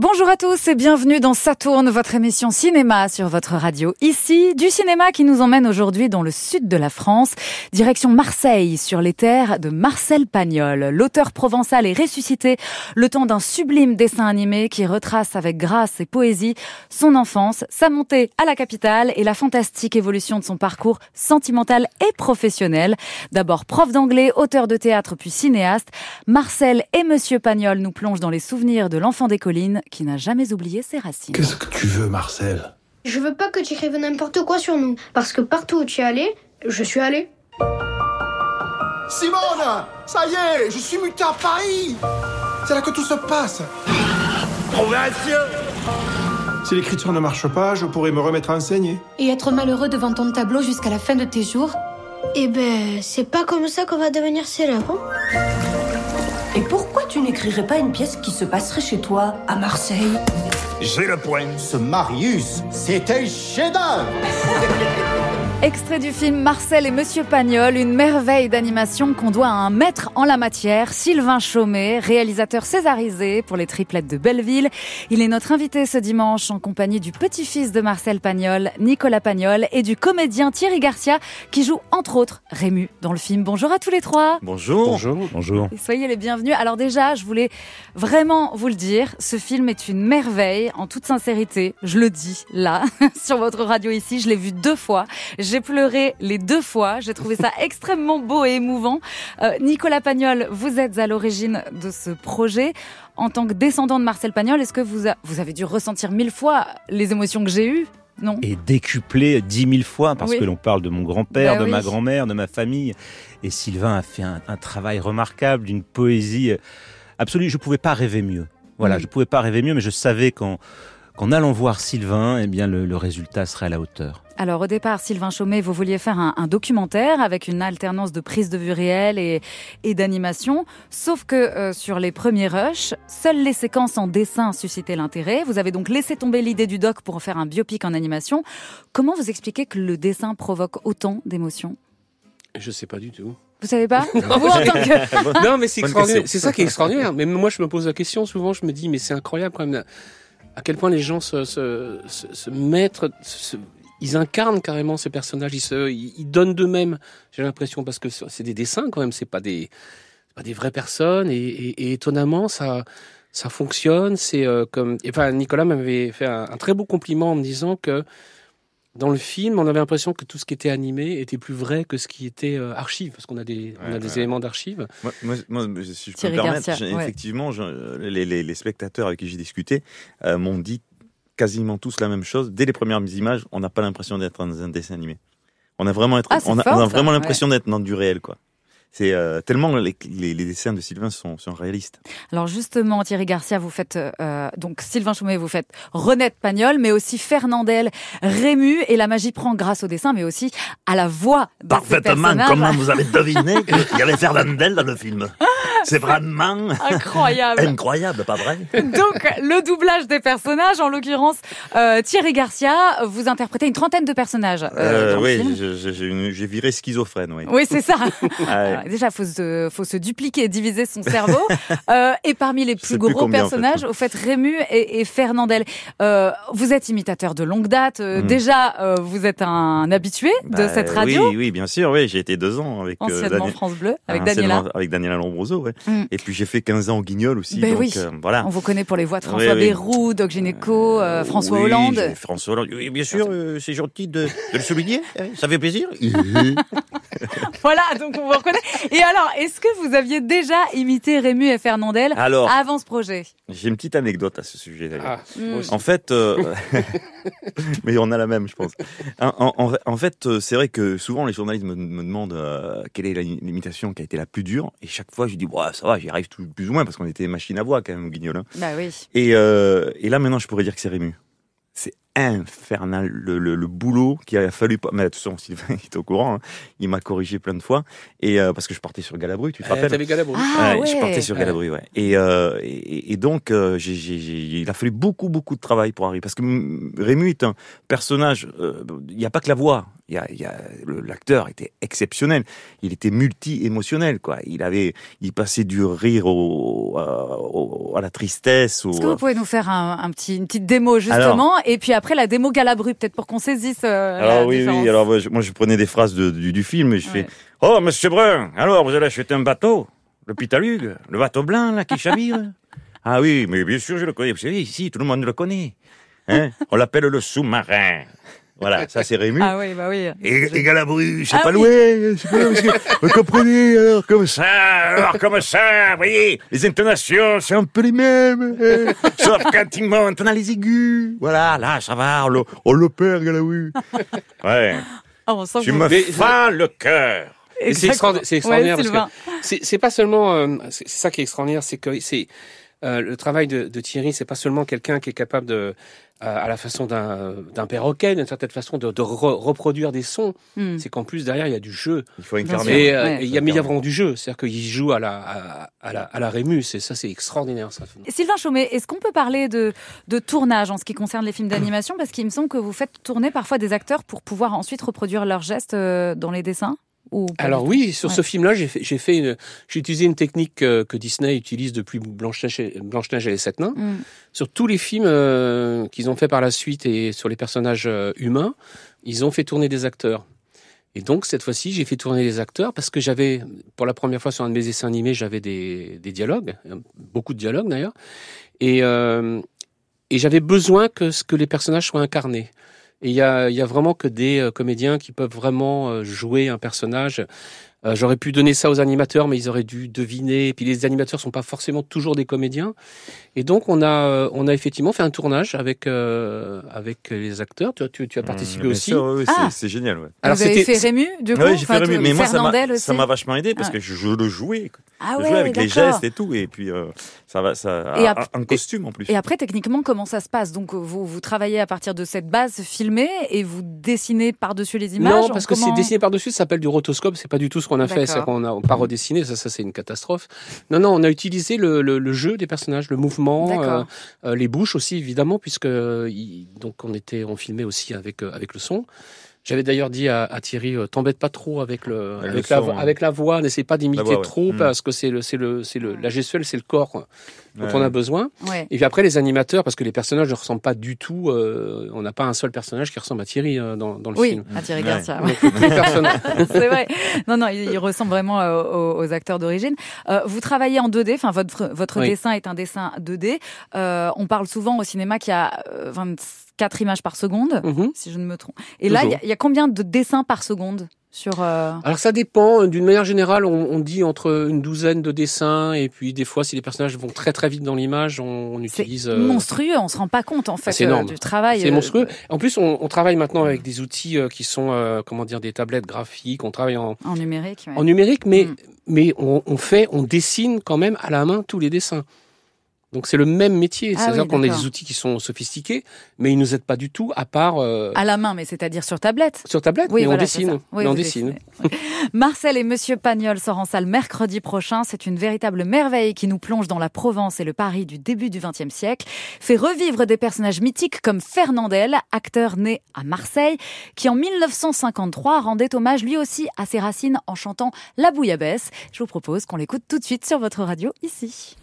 Bonjour à tous et bienvenue dans Ça tourne, votre émission cinéma sur votre radio. Ici, du cinéma qui nous emmène aujourd'hui dans le sud de la France, direction Marseille, sur les terres de Marcel Pagnol. L'auteur provençal est ressuscité le temps d'un sublime dessin animé qui retrace avec grâce et poésie son enfance, sa montée à la capitale et la fantastique évolution de son parcours sentimental et professionnel. D'abord prof d'anglais, auteur de théâtre puis cinéaste, Marcel et Monsieur Pagnol nous plongent dans les souvenirs de l'enfant des collines qui n'a jamais oublié ses racines. Qu'est-ce que tu veux, Marcel ? Je veux pas que tu écrives n'importe quoi sur nous, parce que partout où tu es allé, je suis allé. Simone, ça y est, je suis muté à Paris. C'est là que tout se passe. Progression. Si l'écriture ne marche pas, je pourrais me remettre à enseigner. Et être malheureux devant ton tableau jusqu'à la fin de tes jours. Eh ben, c'est pas comme ça qu'on va devenir célèbre. Et pourquoi tu n'écrirais pas une pièce qui se passerait chez toi, à Marseille ? J'ai le point. Ce Marius, c'est un chef-d'œuvre. Extrait du film Marcel et Monsieur Pagnol, une merveille d'animation qu'on doit à un maître en la matière, Sylvain Chomet, réalisateur césarisé pour les triplettes de Belleville. Il est notre invité ce dimanche en compagnie du petit-fils de Marcel Pagnol, Nicolas Pagnol, et du comédien Thierry Garcia qui joue entre autres Rému dans le film. Bonjour à tous les trois. Bonjour. Bonjour. Et soyez les bienvenus. Alors déjà, je voulais vraiment vous le dire, ce film est une merveille, en toute sincérité. Je le dis là, sur votre radio ici, je l'ai vu 2 fois. J'ai pleuré les 2 fois. J'ai trouvé ça extrêmement beau et émouvant. Nicolas Pagnol, vous êtes à l'origine de ce projet. En tant que descendant de Marcel Pagnol, est-ce que vous avez dû ressentir 1000 fois les émotions que j'ai eues ? Non. Et décuplé 10 000 fois, parce que l'on parle de mon grand-père, de ma grand-mère, de ma famille. Et Sylvain a fait un travail remarquable, d'une poésie absolue. Je ne pouvais pas rêver mieux. Voilà, je ne pouvais pas rêver mieux, mais je savais qu'en allant voir Sylvain, eh bien, le résultat serait à la hauteur. Alors au départ, Sylvain Chomet, vous vouliez faire un documentaire avec une alternance de prise de vue réelle et d'animation. Sauf que sur les premiers rushs, seules les séquences en dessin suscitaient l'intérêt. Vous avez donc laissé tomber l'idée du doc pour en faire un biopic en animation. Comment vous expliquez que le dessin provoque autant d'émotions ? Je sais pas du tout. Vous savez pas ? Vous, en tant que... Non, mais c'est extraordinaire. C'est ça qui est extraordinaire. Mais moi, je me pose la question souvent. Je me dis, mais c'est incroyable quand même à quel point les gens se mettent... Ils incarnent carrément ces personnages, ils donnent d'eux-mêmes, j'ai l'impression, parce que c'est des dessins quand même, c'est pas des vraies personnes, et étonnamment ça fonctionne. C'est Nicolas m'avait fait un très beau compliment en me disant que dans le film, on avait l'impression que tout ce qui était animé était plus vrai que ce qui était archive, parce qu'on a des éléments d'archive. Moi, si je peux me permettre, effectivement, les spectateurs avec qui j'ai discuté m'ont dit quasiment tous la même chose. Dès les premières images, on n'a pas l'impression d'être dans un dessin animé. On a vraiment, vraiment l'impression d'être dans du réel, quoi. C'est tellement les dessins de Sylvain sont réalistes. Alors justement, Thierry Garcia, vous faites donc Sylvain Chomet, vous faites Renette Pagnol, mais aussi Fernandel, Rému, et la magie prend grâce au dessin, mais aussi à la voix de Parfaitement, comment vous avez deviné qu'il y avait Fernandel dans le film. C'est vraiment incroyable, pas vrai ? Donc, le doublage des personnages, en l'occurrence, Thierry Garcia, vous interprétez une trentaine de personnages dans le film. J'ai viré schizophrène, oui. Oui, c'est ça. Alors, déjà, faut se dupliquer, diviser son cerveau. Et parmi les plus gros personnages, au fait, Rému et Fernandel. Vous êtes imitateur de longue date. Déjà, vous êtes un habitué de cette radio. Oui, bien sûr. Oui, j'ai été 2 ans avec anciennement France Bleu, avec Daniela. Avec Daniela Lombroso, ouais. Et puis j'ai fait 15 ans au Guignol aussi. Ben donc, oui. Voilà. On vous connaît pour les voix de François Bayrou, Doc Gynéco, François Hollande. François Hollande. Oui, bien sûr, c'est gentil de le souligner. Ça fait plaisir. Voilà, donc on vous reconnaît. Et alors, est-ce que vous aviez déjà imité Rému et Fernandel avant ce projet ? J'ai une petite anecdote à ce sujet d'ailleurs. En fait, mais on a la même, je pense. En fait, c'est vrai que souvent les journalistes me demandent quelle est l'imitation qui a été la plus dure, et chaque fois je dis ça va, j'y arrive plus ou moins parce qu'on était machine à voix quand même au Guignol. Hein. Bah oui. Et là maintenant je pourrais dire que c'est Rému. C'est infernal le boulot qu'il a fallu. Mais de toute façon, Sylvain il est au courant. Hein. Il m'a corrigé plein de fois et parce que je partais sur Galabru, tu te rappelles? T'avais Galabru. Je partais sur Galabru, ouais. Et donc il a fallu beaucoup de travail pour arriver parce que Rému est un personnage. Il n'y a pas que la voix. L'acteur était exceptionnel. Il était multi-émotionnel, quoi. Il passait du rire à la tristesse. Est-ce que vous pouvez nous faire une petite démo, justement, et puis après la démo Galabru, peut-être pour qu'on saisisse la différence. Oui. Alors, moi, je prenais des phrases du film et je fais « Oh, monsieur Brun, alors, vous allez acheter un bateau, le Pitalugue, le bateau blanc, là, qui chavire ?» Ah oui, mais bien sûr, je le connais. Vous savez, ici, tout le monde le connaît. Hein? On l'appelle le sous-marin. Voilà, ça c'est Rému. Ah oui, bah oui. Et Galabru, c'est pas loué. Vous comprenez, alors comme ça, vous voyez, les intonations, c'est un peu les mêmes. Sauf quand il monte, on a les aigus. Voilà, là, ça va, on le perd, Galabru. Ouais. Tu me fends le cœur. C'est extraordinaire parce que c'est pas seulement, c'est ça qui est extraordinaire, c'est que le travail de Thierry, c'est pas seulement quelqu'un qui est capable de, à la façon d'un perroquet, d'une certaine façon de reproduire des sons. C'est qu'en plus derrière il y a du jeu. Il faut incarner. Et il y a vraiment du jeu, c'est-à-dire qu'il joue à la Rému. C'est extraordinaire ça. Sylvain Chaumet, est-ce qu'on peut parler de tournage en ce qui concerne les films d'animation, parce qu'il me semble que vous faites tourner parfois des acteurs pour pouvoir ensuite reproduire leurs gestes dans les dessins? Alors oui, sur ce film-là, j'ai utilisé une technique que Disney utilise depuis Blanche-Neige et les 7 nains. Sur tous les films qu'ils ont fait par la suite et sur les personnages humains, ils ont fait tourner des acteurs. Et donc cette fois-ci, j'ai fait tourner les acteurs parce que j'avais, pour la première fois sur un de mes dessins animés, j'avais des dialogues, beaucoup de dialogues d'ailleurs, et j'avais besoin que les personnages soient incarnés. Et il y a vraiment que des comédiens qui peuvent vraiment jouer un personnage. J'aurais pu donner ça aux animateurs, mais ils auraient dû deviner. Et puis les animateurs sont pas forcément toujours des comédiens. Et donc on a effectivement fait un tournage avec les acteurs. Tu as participé aussi. Sûr, oui, c'est génial. Ouais. Alors, vous avez fait Rému, du coup? Oui, j'ai fait Rému, mais moi ça m'a vachement aidé parce que je le jouais. Ah je jouais avec les gestes et tout, et puis en costume en plus. Et après, techniquement, comment ça se passe? Donc vous travaillez à partir de cette base filmée et vous dessinez par-dessus les images? Non, parce que c'est dessiné par-dessus, ça s'appelle du rotoscope. C'est pas du tout ce qu'on a fait. On n'a pas redessiné. Ça c'est une catastrophe. Non, on a utilisé le jeu des personnages, le mouvement, les bouches aussi évidemment, puisque donc on filmait aussi avec le son. J'avais d'ailleurs dit à Thierry, t'embête pas trop avec la voix, n'essaie pas d'imiter trop parce que la gestuelle, c'est le corps dont on a besoin. Ouais. Et puis après les animateurs, parce que les personnages ne ressemblent pas du tout. On n'a pas un seul personnage qui ressemble à Thierry dans le film. Oui, à Thierry Garcia. Ouais. C'est vrai. Non, il ressemble vraiment aux acteurs d'origine. Vous travaillez en 2D. Enfin, votre dessin est un dessin 2D. On parle souvent au cinéma qu'il y a 24 images par seconde, si je ne me trompe. Et là, il y a combien de dessins par seconde sur Alors ça dépend. D'une manière générale, on dit entre une douzaine de dessins, et puis des fois, si les personnages vont très très vite dans l'image, on utilise. C'est monstrueux. On se rend pas compte en fait du travail. C'est monstrueux. En plus, on travaille maintenant avec des outils qui sont des tablettes graphiques. On travaille en numérique. Ouais. En numérique, mais on dessine quand même à la main tous les dessins. Donc c'est le même métier, c'est-à-dire qu'on a des outils qui sont sophistiqués, mais ils nous aident pas du tout, à part à la main, mais c'est-à-dire sur tablette. Sur tablette, oui, mais voilà, on dessine. Oui, on dessine. Marcel et Monsieur Pagnol sort en salle mercredi prochain. C'est une véritable merveille qui nous plonge dans la Provence et le Paris du début du XXe siècle. Fait revivre des personnages mythiques comme Fernandel, acteur né à Marseille, qui en 1953 rendait hommage lui aussi à ses racines en chantant La Bouillabaisse. Je vous propose qu'on l'écoute tout de suite sur votre radio ici.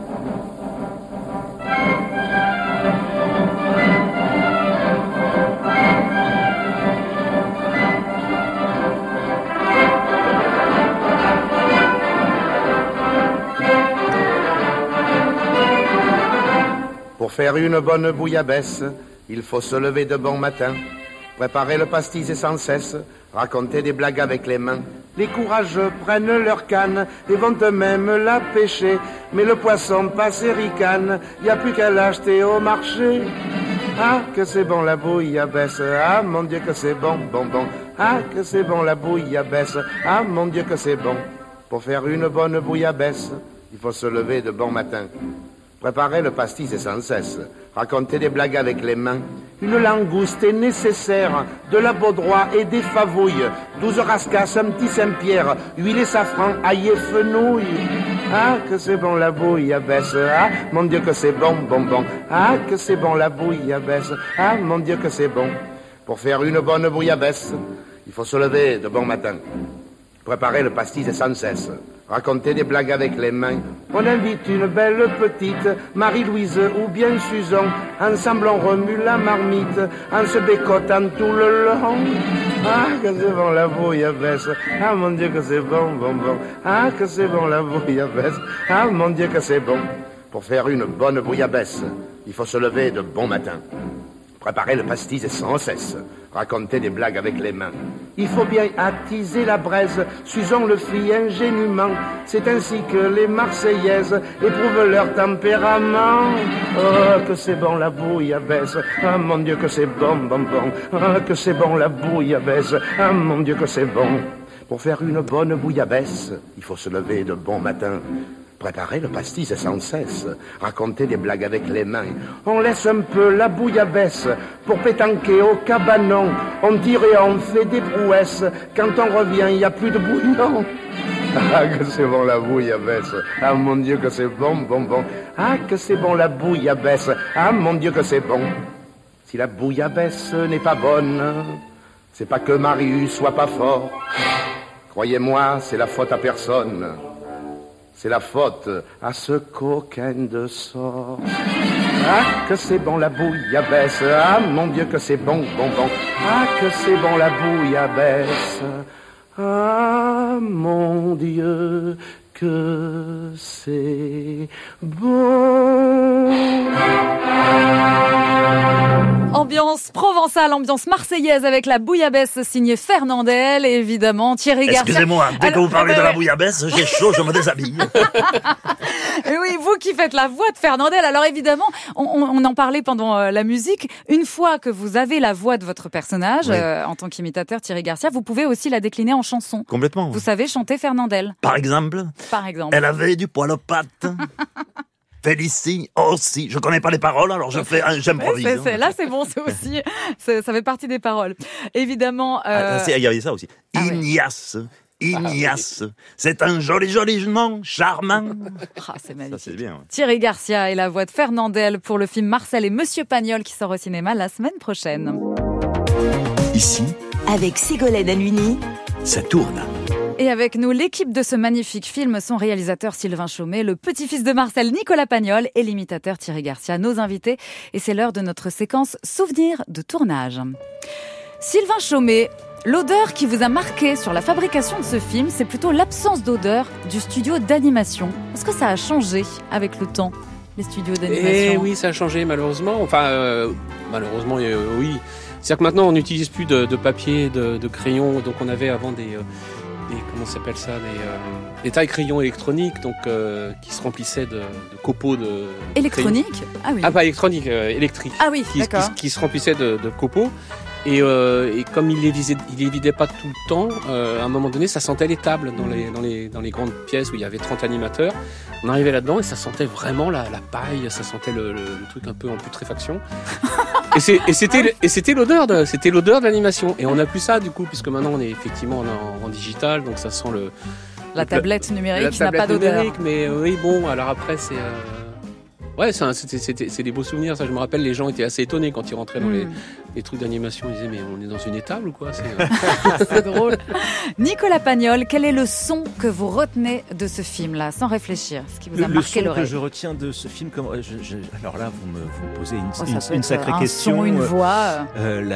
Pour faire une bonne bouillabaisse, il faut se lever de bon matin, préparer le pastis et sans cesse, raconter des blagues avec les mains. Les courageux prennent leur canne et vont eux-mêmes la pêcher, mais le poisson passe et ricane, y a plus qu'à l'acheter au marché. Ah, que c'est bon la bouillabaisse, ah mon Dieu que c'est bon, bon. Ah, que c'est bon la bouillabaisse, ah mon Dieu que c'est bon. Pour faire une bonne bouillabaisse, il faut se lever de bon matin, Préparer le pastis est sans cesse. Raconter des blagues avec les mains. Une langouste est nécessaire. De la baudroie et des favouilles. 12 rascasses, un petit Saint-Pierre. Huile et safran, ail et fenouil. Ah, que c'est bon la bouillabaisse. Ah, mon Dieu que c'est bon, bon, bon. Ah, que c'est bon la bouillabaisse. Ah, mon Dieu que c'est bon. Pour faire une bonne bouillabaisse, il faut se lever de bon matin. Préparer le pastis est sans cesse. Raconter des blagues avec les mains. On invite une belle petite, Marie-Louise ou bien Susan. Ensemble on remue la marmite, en se bécotant tout le long. Ah, que c'est bon la bouillabaisse. Ah, mon Dieu que c'est bon, bon, bon. Ah, que c'est bon la bouillabaisse. Ah, mon Dieu que c'est bon. Pour faire une bonne bouillabaisse, il faut se lever de bon matin. Préparer le pastis est sans cesse. Raconter des blagues avec les mains. Il faut bien attiser la braise. Susan le fit ingénument. C'est ainsi que les Marseillaises éprouvent leur tempérament. Oh, que c'est bon la bouillabaisse. Ah, mon Dieu, que c'est bon, bon, bon. Ah, que c'est bon la bouillabaisse. Ah, mon Dieu, que c'est bon. Pour faire une bonne bouillabaisse, il faut se lever de bon matin. Préparer le pastis sans cesse, raconter des blagues avec les mains. On laisse un peu la bouillabaisse pour pétanquer au cabanon. On tire et on fait des prouesses. Quand on revient, il n'y a plus de bouillon. Ah, que c'est bon la bouillabaisse. Ah, mon Dieu, que c'est bon, bon, bon. Ah, que c'est bon la bouillabaisse. Ah, mon Dieu, que c'est bon. Si la bouillabaisse n'est pas bonne, c'est pas que Marius soit pas fort. Croyez-moi, c'est la faute à personne. C'est la faute à ce coquin de sort. Ah, que c'est bon la bouillabaisse. Ah, mon Dieu, que c'est bon, bon, bon. Ah, que c'est bon la bouillabaisse. Ah, mon Dieu, que c'est bon. Ambiance provençale, ambiance marseillaise avec la bouillabaisse signée Fernandel et évidemment Thierry Garcia. Excusez-moi, dès que vous parlez de la bouillabaisse, j'ai chaud, je me déshabille. Et oui, vous qui faites la voix de Fernandel, alors évidemment, on en parlait pendant la musique, une fois que vous avez la voix de votre personnage, oui. En tant qu'imitateur Thierry Garcia, vous pouvez aussi la décliner en chanson. Complètement. Vous savez chanter Fernandel. Par exemple, elle avait du poil aux pattes. Félicie aussi. Je connais pas les paroles, alors j'improvise. Là, c'est bon, c'est aussi, ça fait partie des paroles. Évidemment. Il y avait ça aussi. Ignace. Ignace. C'est un joli, joli nom, charmant. Ah, c'est magnifique. Ça, c'est bien, ouais. Thierry Garcia et la voix de Fernandel pour le film Marcel et Monsieur Pagnol qui sort au cinéma la semaine prochaine. Ici, avec Ségolène Halluny, ça tourne. Et avec nous, l'équipe de ce magnifique film, son réalisateur Sylvain Chaumet, le petit-fils de Marcel Nicolas Pagnol et l'imitateur Thierry Garcia, nos invités. Et c'est l'heure de notre séquence Souvenirs de tournage. Sylvain Chaumet, l'odeur qui vous a marqué sur la fabrication de ce film, c'est plutôt l'absence d'odeur du studio d'animation. Est-ce que ça a changé avec le temps, les studios d'animation ? Eh oui, ça a changé malheureusement. Enfin, malheureusement, oui. C'est-à-dire que maintenant, on n'utilise plus de papier, de crayon. Donc on avait avant des comment s'appelle ça, des tailles crayons électroniques, donc qui se remplissaient de copeaux de électronique. Ah oui. Ah pas électronique, électrique. Ah oui, d'accord. Qui se remplissaient de copeaux. Et comme il les vidait pas tout le temps, à un moment donné, ça sentait les tables dans les grandes pièces où il y avait 30 animateurs. On arrivait là-dedans et ça sentait vraiment la paille, ça sentait le truc un peu en putréfaction. Et c'était l'odeur de l'animation. Et on n'a plus ça du coup, puisque maintenant on est effectivement en digital, donc ça sent la tablette numérique n'a pas d'odeur. Mais oui, bon, alors après c'est ouais, c'est des beaux souvenirs. Ça, je me rappelle, les gens étaient assez étonnés quand ils rentraient dans les trucs d'animation. Ils disaient, mais on est dans une étable ou quoi ? C'est drôle. Nicolas Pagnol, quel est le son que vous retenez de ce film-là, sans réfléchir, ce qui vous a marqué l'oreille ? Le son que je retiens de ce film, alors là, vous me posez une sacrée question. Son, une voix.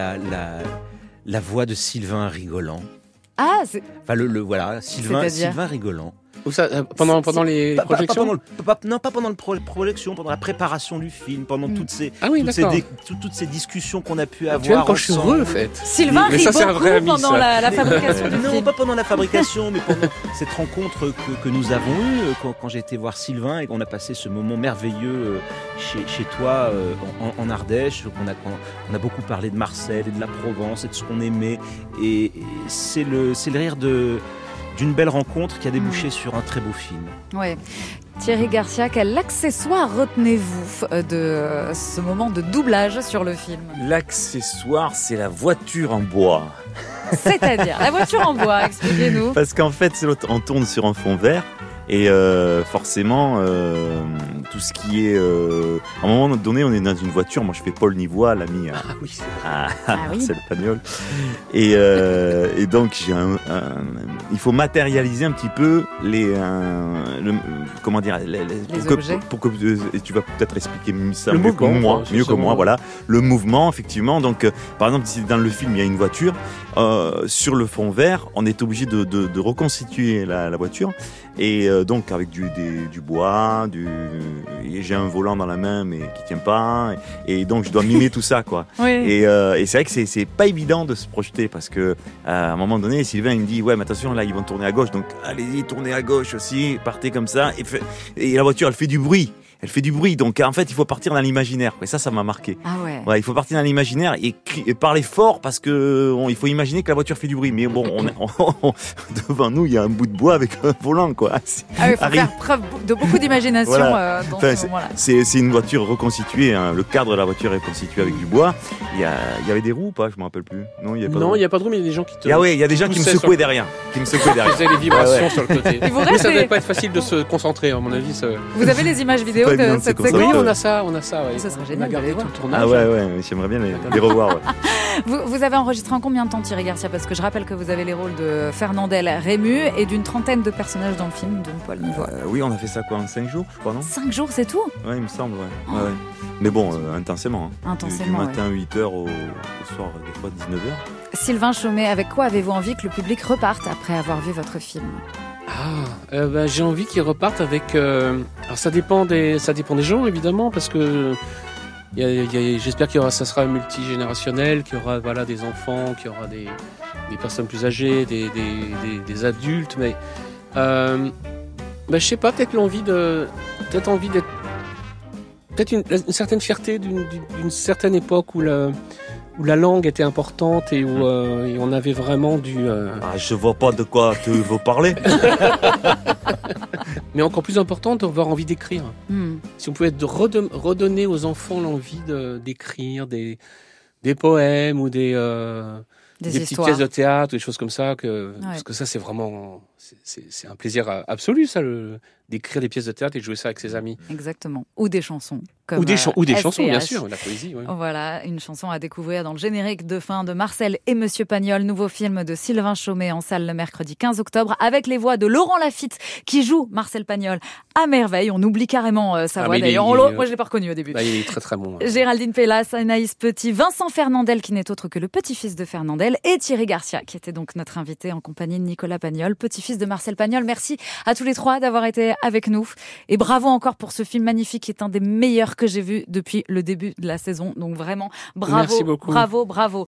La voix de Sylvain Rigolant. Ah, c'est... Enfin, voilà, Sylvain Rigolant. Ou ça, pendant les projections pas pendant la projection, pendant la préparation du film, pendant toutes ces discussions qu'on a pu avoir. Tu vois, quand je suis heureux, en fait. Sylvain rit beaucoup pendant la fabrication du film. Non, pas pendant la fabrication, mais pendant cette rencontre que nous avons eue quand j'ai été voir Sylvain et qu'on a passé ce moment merveilleux chez toi en Ardèche. On a beaucoup parlé de Marcel et de la Provence et de ce qu'on aimait. Et c'est le rire d'une belle rencontre qui a débouché sur un très beau film. Ouais. Thierry Garcia, quel accessoire retenez-vous de ce moment de doublage sur le film? L'accessoire, c'est la voiture en bois. C'est-à-dire la voiture en bois, expliquez-nous. Parce qu'en fait, on tourne sur un fond vert. Et forcément, tout ce qui est... à un moment donné, on est dans une voiture. Moi, je fais Paul Nivois, l'ami Marcel Pagnol. Et donc, il faut matérialiser un petit peu les objets. Pour que tu vas peut-être expliquer ça mieux que moi. Voilà, le mouvement, effectivement. Donc, par exemple, si dans le film, il y a une voiture, sur le fond vert, on est obligé de reconstituer la voiture. Et donc avec du bois, j'ai un volant dans la main mais qui tient pas, et donc je dois mimer tout ça quoi. Oui. Et c'est vrai que c'est pas évident de se projeter parce que à un moment donné, Sylvain il me dit ouais mais attention là ils vont tourner à gauche, donc allez-y tournez à gauche aussi, partez comme ça, et la voiture elle fait du bruit. Donc en fait il faut partir dans l'imaginaire. Et ça m'a marqué. Ah ouais. Ouais, il faut partir dans l'imaginaire et parler fort parce que il faut imaginer que la voiture fait du bruit. Mais bon, devant nous il y a un bout de bois avec un volant quoi. Il faut faire preuve de beaucoup d'imagination voilà. Dans ce moment-là. C'est une voiture reconstituée. Hein. Le cadre de la voiture est constitué avec du bois. Il y avait des roues ou pas? Je me rappelle plus. Non, il y a pas de roues, mais il y a des gens qui te. Ah ouais, il y a des gens qui me secouaient derrière. Ils faisaient les vibrations sur le côté. Mais ça devait pas être facile de se concentrer, à mon avis. Vous avez les images vidéo de cette séquence? Oui, on a ça. Ouais. Ça serait génial. On a gardé tout le tournage. Ah ouais, j'aimerais bien les revoir. Ouais. Vous avez enregistré en combien de temps, Thierry Garcia? Parce que je rappelle que vous avez les rôles de Fernandel, Rému et d'une trentaine de personnages dans le film de Paul Nivois. Oui, on a fait ça en 5 jours, je crois, non? 5 jours, c'est tout? Ouais, il me semble, ouais. Ouais. Mais bon, intensément. Hein. Du matin 8h au soir, des fois 19h. Sylvain Chomet, avec quoi avez-vous envie que le public reparte après avoir vu votre film? J'ai envie qu'ils repartent avec... alors ça dépend des gens, évidemment, parce que j'espère ça sera multigénérationnel, qu'il y aura des enfants, qu'il y aura des personnes plus âgées, des adultes, mais je sais pas, peut-être envie d'être... Peut-être une certaine fierté d'une certaine époque où la langue était importante et où on avait vraiment je vois pas de quoi tu veux parler. Mais encore plus important, d'avoir envie d'écrire. Si on pouvait redonner aux enfants l'envie d'écrire des poèmes ou des petites pièces de théâtre, des choses comme ça, parce que ça c'est vraiment c'est un plaisir absolu ça, d'écrire des pièces de théâtre et de jouer ça avec ses amis. Exactement. Ou des chansons. Ou des chansons, bien sûr, la poésie. Oui. Voilà, une chanson à découvrir dans le générique de fin de Marcel et Monsieur Pagnol, nouveau film de Sylvain Chomet en salle le mercredi 15 octobre, avec les voix de Laurent Lafitte qui joue Marcel Pagnol à merveille. On oublie carrément sa voix. D'ailleurs, moi je l'ai pas reconnu au début. Il est très très bon. Géraldine Pellas, Anaïs Petit, Vincent Fernandel qui n'est autre que le petit-fils de Fernandel et Thierry Garcia qui était donc notre invité en compagnie de Nicolas Pagnol, petit-fils de Marcel Pagnol. Merci à tous les trois d'avoir été avec nous et bravo encore pour ce film magnifique qui est un des meilleurs que j'ai vu depuis le début de la saison. Donc vraiment bravo. Merci beaucoup. Bravo.